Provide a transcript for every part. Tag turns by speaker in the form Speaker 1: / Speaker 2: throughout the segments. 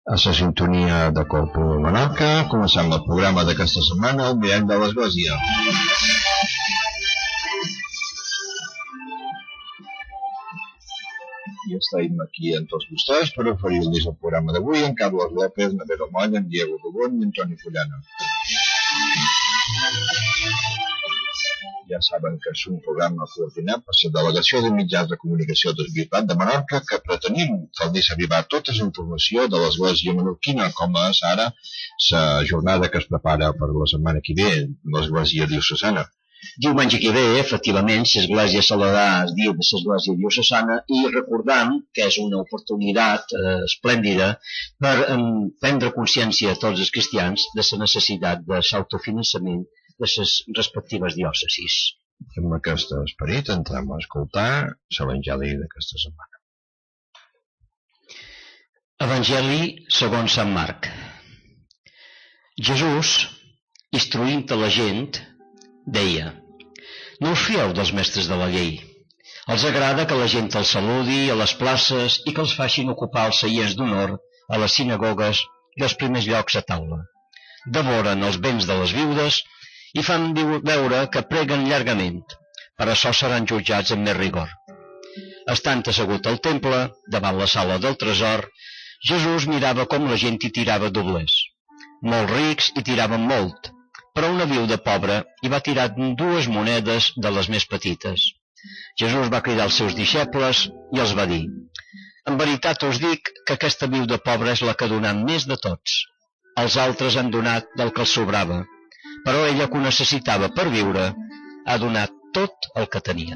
Speaker 1: A la sintonia de Corpo Menorca, començant el programa d'aquesta setmana, el Mirall de l'Església. I estem aquí amb tots vostès per oferir-los el programa d'avui en Carlos López, Navero Moll, en Diego Rubón i Antoni Fullana. Ja saben que és un programa coordinat per la Delegació de Mitjans de Comunicació del Bisbat de Menorca, que pretenim fer-los arribar tota la informació de l'Església menorquina, com és ara la jornada que es prepara per la setmana que ve, l'Església diocesana.
Speaker 2: Diumenge que ve, efectivament, l'Església celebrarà el dia de l'Església diocesana i recordam que és una oportunitat esplèndida per prendre consciència a tots els cristians de la necessitat de l'autofinançament de les respectives diòcesis.
Speaker 1: Amb aquest esperit entrem a escoltar l'Evangeli d'aquesta setmana.
Speaker 2: Evangeli segons Sant Marc. Jesús, instruint a la gent, deia: no us fieu dels mestres de la llei. Els agrada que la gent els saludi a les places i que els facin ocupar els seients d'honor a les sinagogues i els primers llocs a taula. Devoren els béns de les viudes i fan veure que preguen llargament. Per això seran jutjats amb més rigor. Estant assegut al temple, davant la sala del tresor, Jesús mirava com la gent hi tirava doblers. Molts rics hi tiraven molt, però una viuda pobra hi va tirar 2 monedes de les més petites. Jesús va cridar als seus deixebles i els va dir: en veritat us dic que aquesta viuda pobra és la que ha donat més de tots. Els altres han donat del que els sobrava, però ella, que ho necessitava per viure, ha donat tot el que tenia.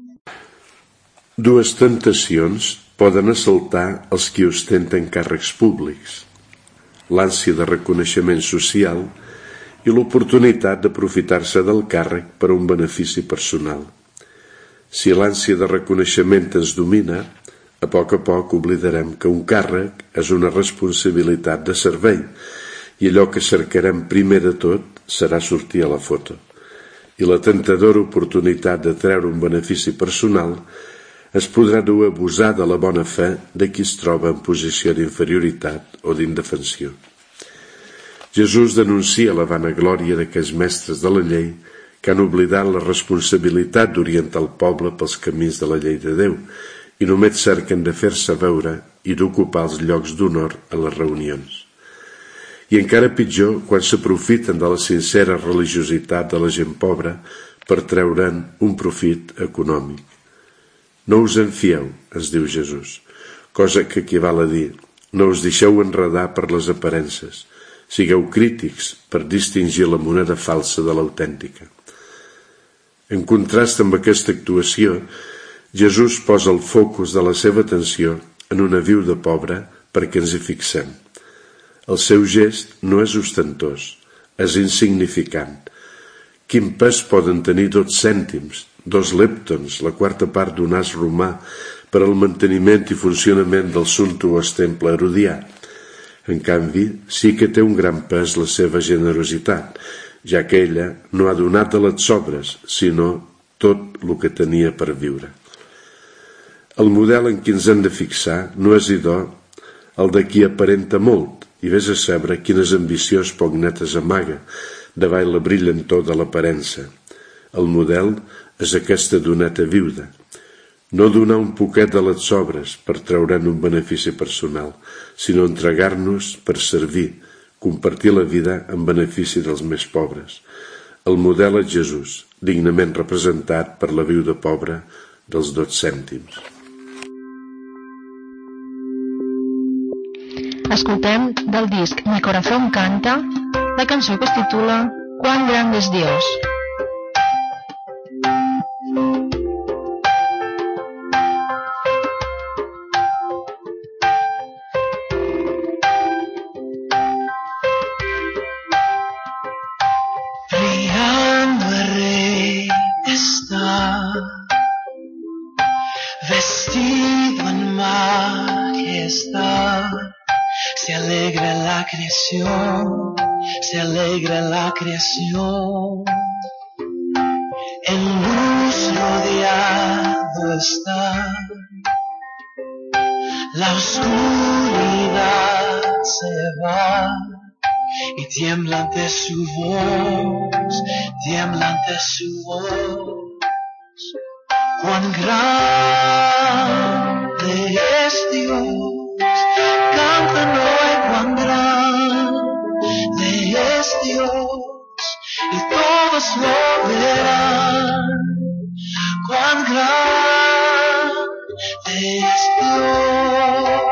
Speaker 3: 2 tentacions poden assaltar els qui ostenten càrrecs públics: l'ànsia de reconeixement social i l'oportunitat d'aprofitar-se del càrrec per a un benefici personal. Si l'ànsia de reconeixement ens domina, a poc oblidarem que un càrrec és una responsabilitat de servei i allò que cercarem primer de tot serà sortir a la foto. I la tentadora oportunitat de treure un benefici personal es podrà dur a abusar de la bona fe de qui es troba en posició d'inferioritat o d'indefensió. Jesús denuncia la vanaglòria d'aquells mestres de la llei que han oblidat la responsabilitat d'orientar el poble pels camins de la llei de Déu i només cerquen de fer-se veure i d'ocupar els llocs d'honor a les reunions. I encara pitjor quan s'aprofiten de la sincera religiositat de la gent pobra per treure'n un profit econòmic. No us en fieu, ens diu Jesús, cosa que equival a dir: no us deixeu enredar per les aparences, sigueu crítics per distingir la moneda falsa de l'autèntica. En contrast amb aquesta actuació, Jesús posa el focus de la seva atenció en una viuda pobra perquè ens hi fixem. El seu gest no és ostentós, és insignificant. Quin pes poden tenir 2 cèntims, 2 leptons, la 4ª part d'un as romà, per al manteniment i funcionament del sumptuós temple herodià? En canvi, sí que té un gran pes la seva generositat, ja que ella no ha donat de les sobres, sinó tot el que tenia per viure. El model en què ens hem de fixar no és idò el de qui aparenta molt, i vés a saber quines ambicions poc netes amaga davall la brillantor de l'aparença. El model és aquesta doneta viuda. No donar un poquet de les sobres per treure'n un benefici personal, sinó entregar-nos per servir, compartir la vida en benefici dels més pobres. El model és Jesús, dignament representat per la viuda pobra dels 2 cèntims.
Speaker 4: Escoltem del disc Mi corazón canta la cançó que es titula Cuán grande es Dios.
Speaker 5: Brillando el Rey está, vestido en majestad. Se alegra la creación, se alegra la creación. En luz rodeado está, la oscuridad se va y tiembla ante su voz, tiembla ante su voz. Cuán grande es Dios, cantan hoy cuán grande es Dios y todos lo verán. Cuán grande es Dios.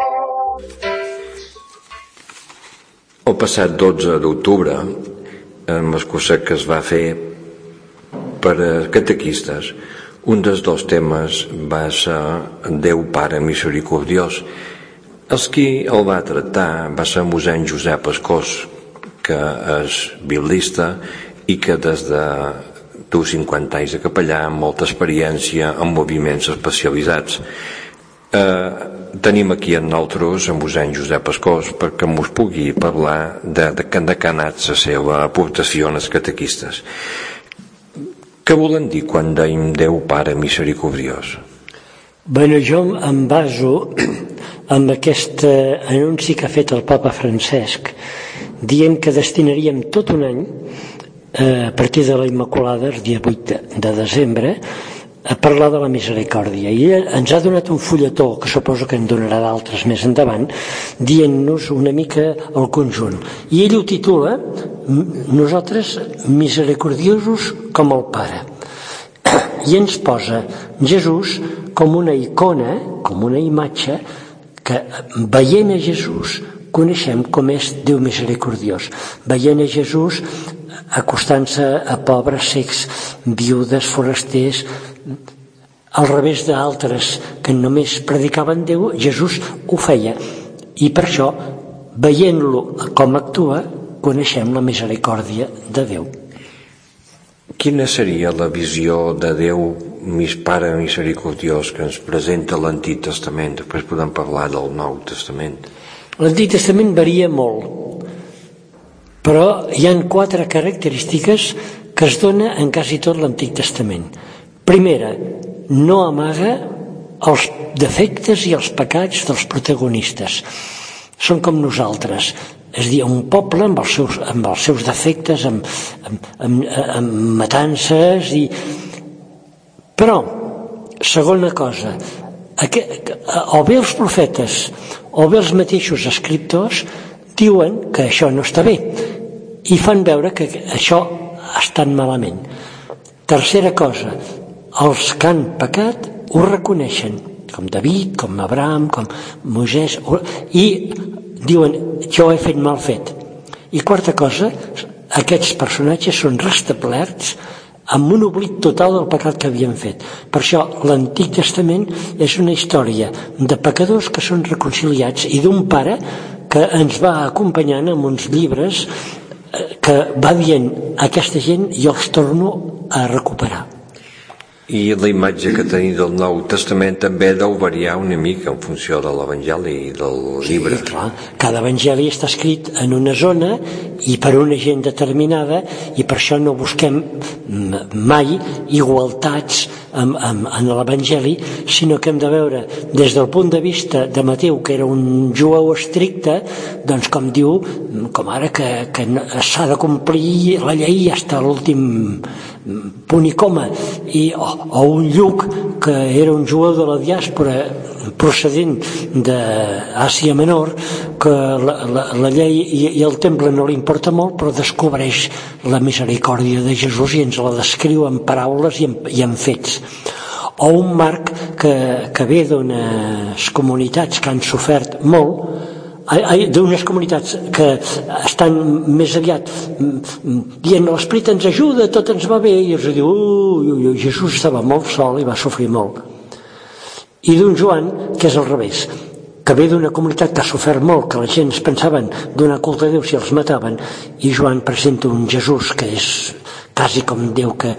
Speaker 6: El passat 12 d'octubre, amb el curset que es va fer per a catequistes, un dels dos temes va ser Déu Pare Misericordiós. El qui el va tractar va ser mossèn Josep Escós, que és biblista i que des de 50 anys de capellà amb molta experiència en moviments especialitzats. Tenim aquí amb nosaltres en mossèn Josep Escós perquè mos pugui parlar de què ha anat la seva aportació als catequistes. Què volen dir quan deim Déu Pare Misericordiós?
Speaker 7: Bueno, jo em baso en aquest anunci que ha fet el papa Francesc, dient que destinaríem tot un any a partir de la Immaculada, el dia 8 de desembre, a parlar de la misericòrdia. I ell ens ha donat un fulletó, que suposo que en donarà d'altres més endavant, dient-nos una mica el conjunt. I ell ho titula Nosaltres misericordiosos com el Pare. I ens posa Jesús com una icona, com una imatge, que veient a Jesús coneixem com és Déu misericordiós. Veient a Jesús acostant-se a pobres, cecs, viudes, forasters, al revés d'altres que només predicaven Déu, Jesús ho feia. I per això, veient-lo com actua, coneixem la misericòrdia de Déu.
Speaker 6: Quina seria la visió de Déu Pare Misericordiós que ens presenta l'Antic Testament? Després podem parlar del Nou Testament.
Speaker 7: L'Antic Testament varia molt, però hi ha 4 característiques que es dona en quasi tot l'Antic Testament. Primera, no amaga els defectes i els pecats dels protagonistes. Són com nosaltres. És a dir, un poble amb els seus defectes, amb matances i... Però, segona cosa, o bé els profetes o bé els mateixos escriptors diuen que això no està bé i fan veure que això està malament. Tercera cosa, els que han pecat ho reconeixen, com David, com Abraham, com Moisès, i diuen, jo he fet mal fet. I quarta cosa, aquests personatges són restablerts amb un oblit total del pecat que havien fet. Per això l'Antic Testament és una història de pecadors que són reconciliats i d'un pare que ens va acompanyant amb uns llibres que va dient a aquesta gent jo els torno a recuperar.
Speaker 6: I la imatge que tenim del Nou Testament també deu variar una mica en funció de l'Evangeli i del llibre.
Speaker 7: Sí, clar. Cada Evangeli està escrit en una zona i per una gent determinada i per això no busquem mai igualtats en l'Evangeli, sinó que hem de veure des del punt de vista de Mateu, que era un jueu estricte, doncs com diu, com ara que s'ha de complir la llei fins a l'últim punt i coma, o un Lluc que era un jueu de la diàspora procedent d'Àsia Menor, que la llei i el temple no li importa molt, però descobreix la misericòrdia de Jesús i ens la descriu en paraules i en fets. O un Marc que ve d'unes comunitats que han sofert molt, d'unes comunitats que estan més aviat dient l'esperit ens ajuda, tot ens va bé, i els diu Jesús estava molt sol i va sofrir molt. I d'un Joan que és al revés, que ve d'una comunitat que ha sofert molt, que la gent es pensaven donar culte a Déu si els mataven, i Joan presenta un Jesús que és quasi com Déu que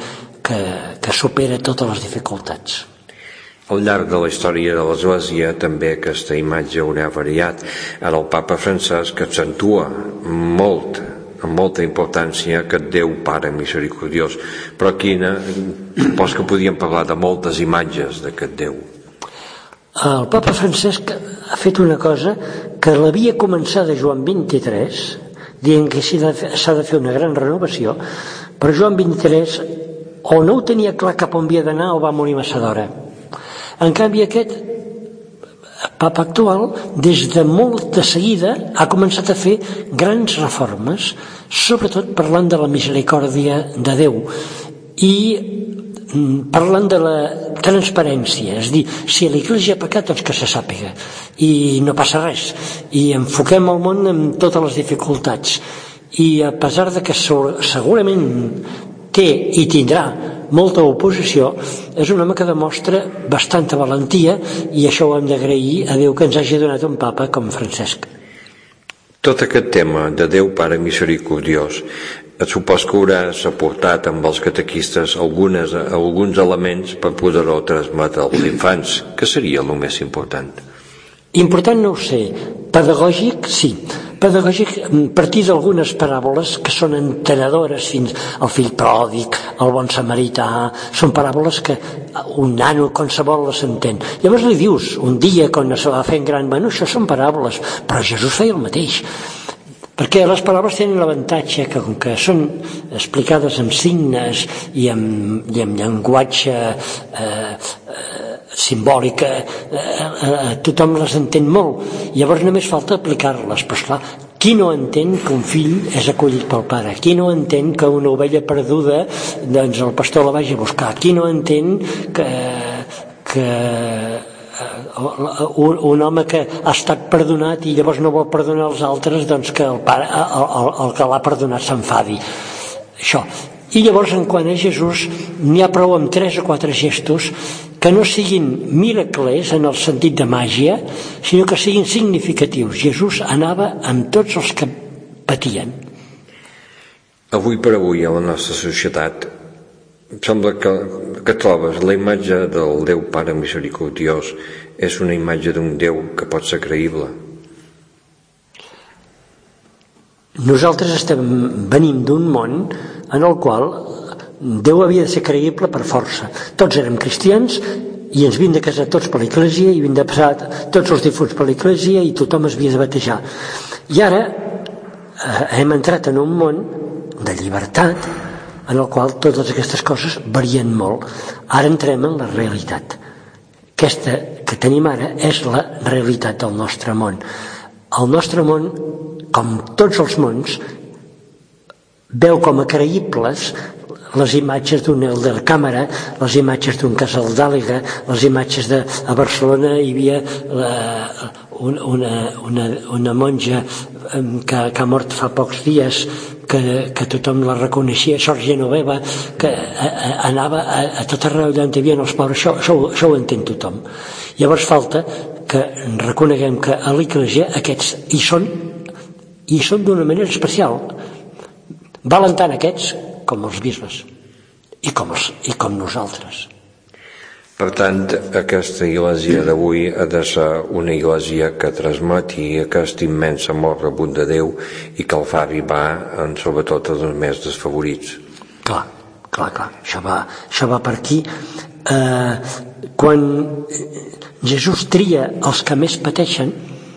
Speaker 7: supera totes les dificultats.
Speaker 6: Al llarg de la història de l'Església també aquesta imatge haurà variat. Ara el papa Francesc accentua molt, amb molta importància, aquest Déu Pare misericordiós, però aquí supos que podíem parlar de moltes imatges d'aquest Déu.
Speaker 7: El papa Francesc ha fet una cosa que l'havia començada Joan XXIII, dient que s'ha de fer una gran renovació, però Joan XXIII o no ho tenia clar cap on havia d'anar o va morir massa d'hora. En canvi aquest papa actual, des de molt de seguida, ha començat a fer grans reformes, sobretot parlant de la misericòrdia de Déu i parlant de la transparència, és a dir, si a l'Església ha pecat, doncs que se sàpiga i no passa res, i enfoquem el món amb totes les dificultats, i a pesar de que segurament té i tindrà molta oposició, és un home que demostra bastanta valentia, i això ho hem d'agrair a Déu que ens hagi donat un papa com Francesc.
Speaker 6: Tot aquest tema de Déu Pare Misericordiós, supos que hauràs aportat amb els catequistes alguns elements per poder-ho transmetre als infants, que seria el més important.
Speaker 7: Important no ho sé, pedagògic sí. Pedagògic, partir d'algunes paràboles que són entenedores, fins al fill pròdig, el bon samarità, són paràboles que un nano qualsevol les entén. Llavors li dius, un dia quan se va fent gran, bueno, això són paràboles, però Jesús feia el mateix. Perquè les paraules tenen l'avantatge que, com que són explicades amb signes i amb llenguatge simbòlica, tothom les entén molt. Llavors només falta aplicar-les. Però esclar, qui no entén que un fill és acollit pel pare? Qui no entén que una ovella perduda, doncs el pastor la vagi a buscar? Qui no entén que un home que ha estat perdonat i llavors no vol perdonar els altres, doncs que el pare, el que l'ha perdonat, s'enfadi? Això. I llavors, en quant a Jesús, n'hi ha prou amb 3 o 4 gestos que no siguin miracles en el sentit de màgia, sinó que siguin significatius. Jesús anava amb tots els que patien.
Speaker 6: Avui per avui, a la nostra societat, sembla que trobes la imatge del Déu Pare Misericordiós és una imatge d'un Déu que pot ser creïble.
Speaker 7: Nosaltres venim d'un món en el qual Déu havia de ser creïble per força. Tots érem cristians i ens havíem de casar tots per l'Església i havíem de passar tots els difunts per l'Església i tothom es havia de batejar. I ara hem entrat en un món de llibertat en el qual totes aquestes coses varien molt. Ara entrem en la realitat. Aquesta que tenim ara és la realitat del nostre món. El nostre món, com tots els mons, veu com a creïbles les imatges d'una eldercàmera, les imatges d'un casal d'Àliga, les imatges a Barcelona hi havia una monja que ha mort fa pocs dies, que tothom la reconeixia, Sor Genoveva, que anava a tot arreu d'on hi havia els pobres. Això ho entén tothom. Llavors falta que reconeguem que a l'Església aquests hi són d'una manera especial. Valen tant aquests com els bisbes i com nosaltres.
Speaker 6: Per tant, aquesta Església d'avui ha de ser una Església que transmeti aquest immens amor rebut de Déu i que el fa arribar sobretot als més desfavorits.
Speaker 7: Clar. Això va per aquí. Quan Jesús tria els que més pateixen,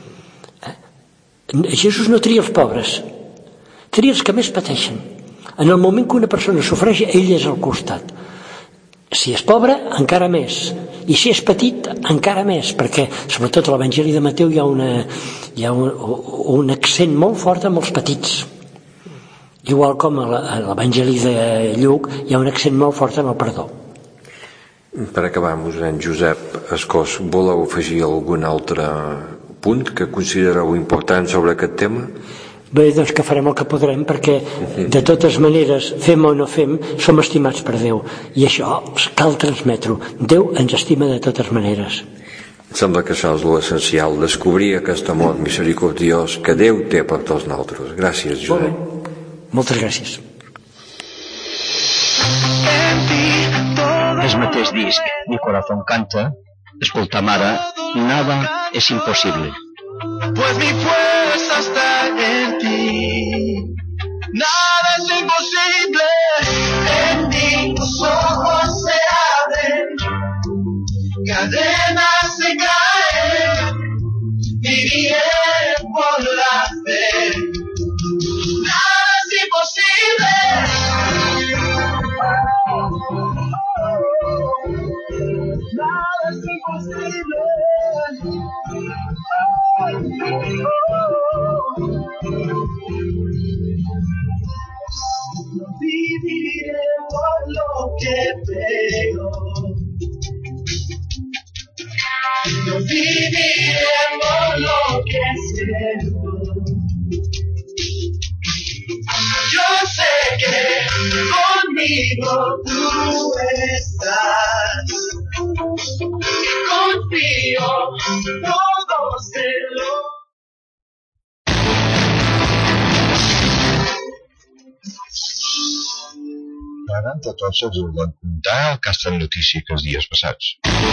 Speaker 7: Jesús no tria els pobres, tria els que més pateixen. En el moment que una persona sofreix, ell és al costat. Si és pobre, encara més. I si és petit, encara més, perquè sobretot a l'Evangeli de Mateu hi ha un accent molt fort amb els petits. Igual com a l'Evangeli de Lluc hi ha un accent molt fort en el perdó.
Speaker 6: Per acabar, mossèn Josep Escós, voleu afegir algun altre punt que considereu important sobre aquest tema?
Speaker 7: Bé, doncs que farem el que podrem, perquè de totes maneres, fem o no fem, som estimats per Déu, i això cal transmetre-ho. Déu ens estima de totes maneres.
Speaker 6: Sembla que això és l'essencial, descobrir aquest amor misericordiós que Déu té per tots nosaltres. Gràcies, Josep.
Speaker 7: Moltes gràcies.
Speaker 2: Es mateix disc, Mi corazón canta, escoltam ara Nada es imposible.
Speaker 5: Pues mi fuerza está en ti, nada es imposible, en ti tus ojos se abren, cadenas se caen, mi bien veo. No viviremos lo que hacemos. Yo sé que conmigo tú estás. Confío, todo se lo.
Speaker 1: Ara, entre tots els volem contar el que ha estat notícia aquests dies passats.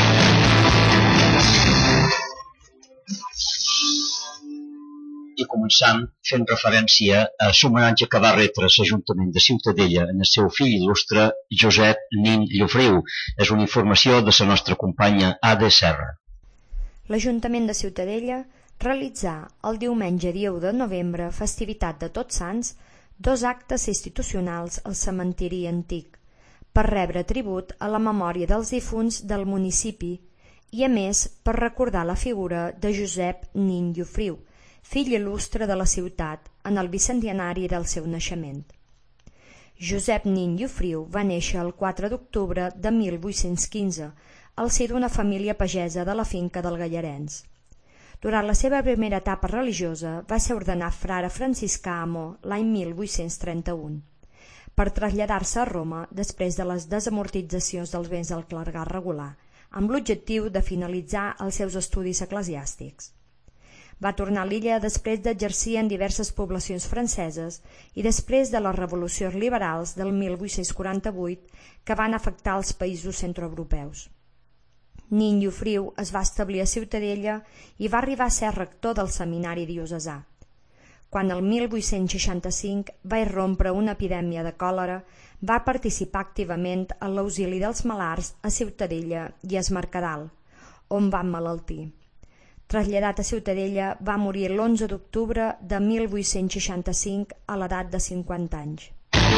Speaker 2: I començam fent referència a l'homenatge que va retre l'Ajuntament de Ciutadella en el seu fill il·lustre Josep Nin Llofriu. És una informació de la nostra companya Ade Serra.
Speaker 8: L'Ajuntament de Ciutadella realitzà el diumenge dia 1 de novembre, festivitat de Tots Sants, 2 actes institucionals al cementiri antic, per rebre tribut a la memòria dels difunts del municipi i, a més, per recordar la figura de Josep Nin Llofriu, fill il·lustre de la ciutat en el bicentenari del seu naixement. Josep Nin Llofriu va néixer el 4 d'octubre de 1815 al si d'una família pagesa de la finca del Gallarens. Durant la seva primera etapa religiosa va ser ordenat frare franciscà a Mo l'any 1831, per traslladar-se a Roma després de les desamortitzacions dels béns del clergat regular, amb l'objectiu de finalitzar els seus estudis eclesiàstics. Va tornar a l'illa després d'exercir en diverses poblacions franceses i després de les revolucions liberals del 1848 que van afectar els països centroeuropeus. Nin Llofriu es va establir a Ciutadella i va arribar a ser rector del seminari diocesà. Quan el 1865 va irrompre una epidèmia de còlera, va participar activament en l'auxili dels malalts a Ciutadella i a Es Mercadal, on va emmalaltir. Traslladat a Ciutadella, va morir l'11 d'octubre de 1865 a l'edat de 50 anys.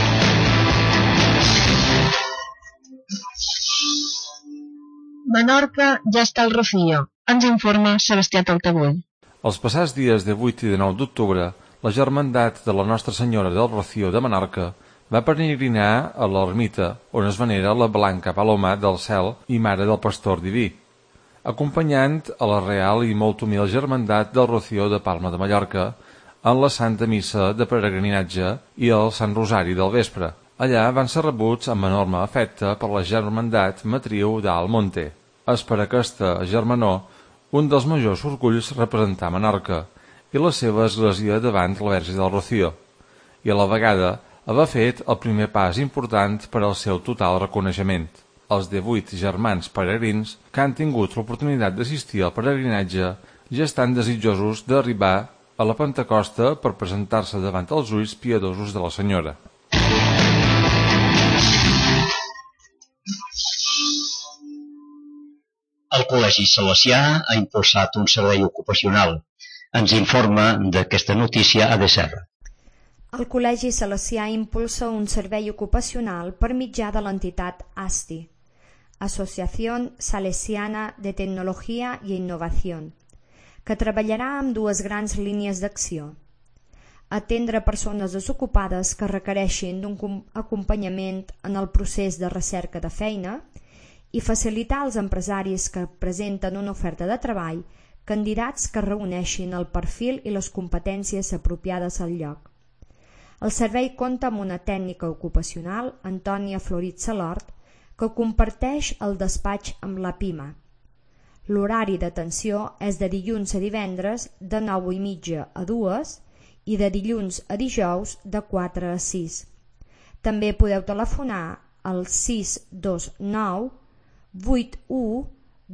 Speaker 4: Menorca ja està al Rocío. Ens informa Sebastià Taltabull.
Speaker 9: Els passats dies de 8 i de 9 d'octubre, la Germandat de la Nostra Senyora del Rocío de Menorca va peregrinar a l'ermita on es venera la Blanca Paloma del Cel i Mare del Pastor Diví, acompanyant a la Real i molt humil Germandat del Rocío de Palma de Mallorca en la Santa Missa de Peregrinatge i el Sant Rosari del vespre. Allà van ser rebuts amb enorme afecte per la Germandat Matriu d'Alt Monte. És per aquesta germanor un dels majors orgulls representar Menorca i la seva església davant la Verge del Rocío, i a la vegada haver fet el primer pas important per al seu total reconeixement. Els 18 germans peregrins que han tingut l'oportunitat d'assistir al peregrinatge ja estan desitjosos d'arribar a la Pentecosta per presentar-se davant els ulls piadosos de la Senyora.
Speaker 2: El Col·legi Salesià ha impulsat un servei ocupacional. Ens informa d'aquesta notícia Ade Serra.
Speaker 8: El Col·legi Salesià impulsa un servei ocupacional per mitjà de l'entitat ASTI, Asociación Salesiana de Tecnología y Innovación, que treballarà amb 2 grans línies d'acció. Atendre persones desocupades que requereixin d'un acompanyament en el procés de recerca de feina i facilitar als empresaris que presenten una oferta de treball candidats que reuneixin el perfil i les competències apropiades al lloc. El servei compta amb una tècnica ocupacional, Antònia Florit Salort, que comparteix el despatx amb la PIMA. L'horari d'atenció és de dilluns a divendres de 9:30 a 2 i de dilluns a dijous de 4 a 6. També podeu telefonar al 629 81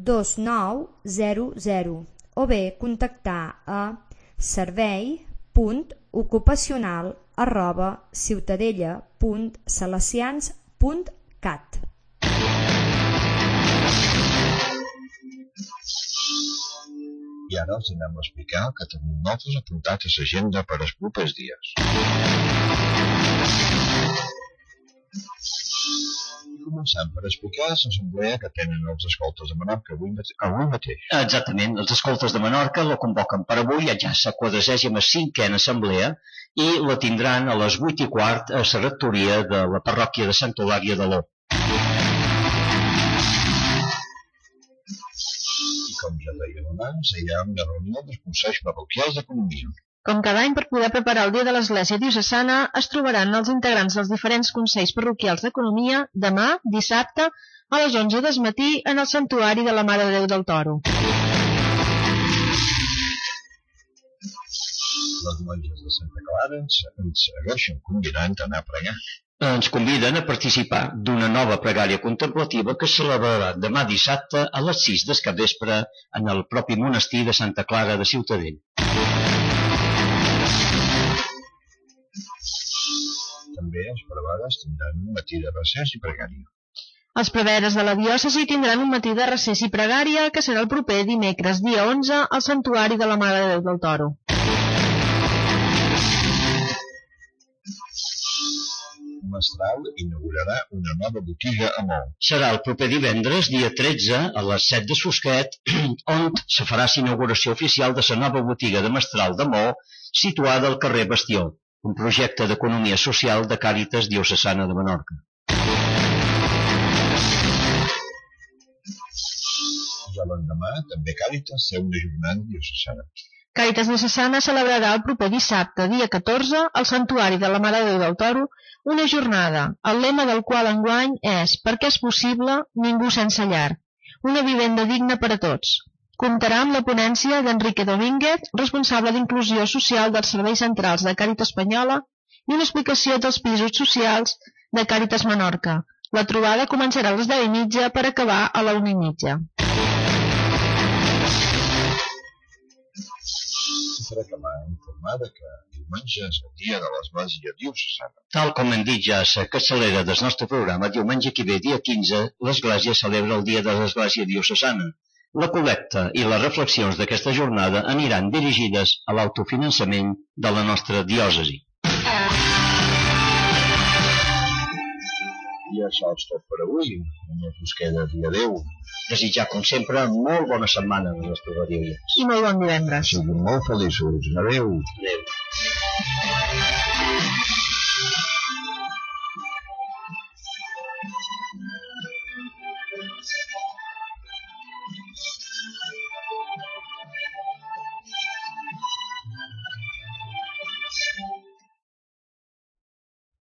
Speaker 8: 2900 o bé contactar a servei.ocupacional@ciutadella.salesians.cat.
Speaker 1: I ara els anem a explicar que tenim nosaltres apuntat a l'agenda per als propers dies. I començant per explicar l'assemblea que tenen els escoltes de Menorca avui mateix.
Speaker 2: Exactament, els escoltes de Menorca la convoquen per avui, ja la 45a assemblea, i la tindran a les 8:15 a la rectoria de la parròquia de Santa Eulàlia de l'O.
Speaker 1: com ja dèiem abans, hi ha una reunió dels consells parroquials d'economia.
Speaker 4: Com cada any, per poder preparar el dia de l'Església Diocesana, es trobaran els integrants dels diferents consells parroquials d'economia demà, dissabte, a les 11 del matí en el Santuari de la Mare de Déu del Toro.
Speaker 1: Les monges de Santa Clara ens segueixen convidant a anar a pregar.
Speaker 2: Ens conviden a participar d'una nova pregària contemplativa que es celebrarà demà dissabte a les 6 del capvespre en el propi monestir de Santa Clara de Ciutadella.
Speaker 1: També els preveres tindran un matí de recés i pregària.
Speaker 4: Els preveres de la diòcesi tindran un matí de recés i pregària que serà el proper dimecres, dia 11, al Santuari de la Mare de Déu del Toro.
Speaker 1: Mestral inaugurarà una nova botiga a Mou.
Speaker 2: Serà el proper divendres, dia 13, a les 7 de Susquet, on se farà l'inauguració oficial de la nova botiga de Mestral de Mou, situada al carrer Bastió, un projecte d'economia social de Càritas Diocesana de Menorca.
Speaker 1: Ja l'endemà, també Càritas té una jornada diocesana.
Speaker 4: Càritas Diocesana celebrarà el proper dissabte, dia 14, al Santuari de la Mare de Déu del Toro, una jornada, el lema del qual enguany és «Perquè és possible, ningú sense llar», una vivenda digna per a tots. Comptarà amb la ponència d'Enrique Domínguez, responsable d'inclusió social dels serveis centrals de Càritas Espanyola, i una explicació dels pisos socials de Càritas Menorca. La trobada començarà a les 10:30 per acabar a la 1:30.
Speaker 1: Per acabar informada que diumenge és el dia de l'Església Diocesana.
Speaker 2: Tal com hem dit ja a la capçalera del nostre programa, diumenge que ve, dia 15, l'Església celebra el dia de l'Església Diocesana. La col·lecta i les reflexions d'aquesta jornada aniran dirigides a l'autofinançament de la nostra diòcesi.
Speaker 1: I això és tot per avui. Només us queda dir adeu.
Speaker 2: Desitjar, com sempre, molt bona setmana als nostres radioients.
Speaker 4: I molt bon divendres.
Speaker 1: Siguin molt feliços. Adeu.
Speaker 2: Adeu.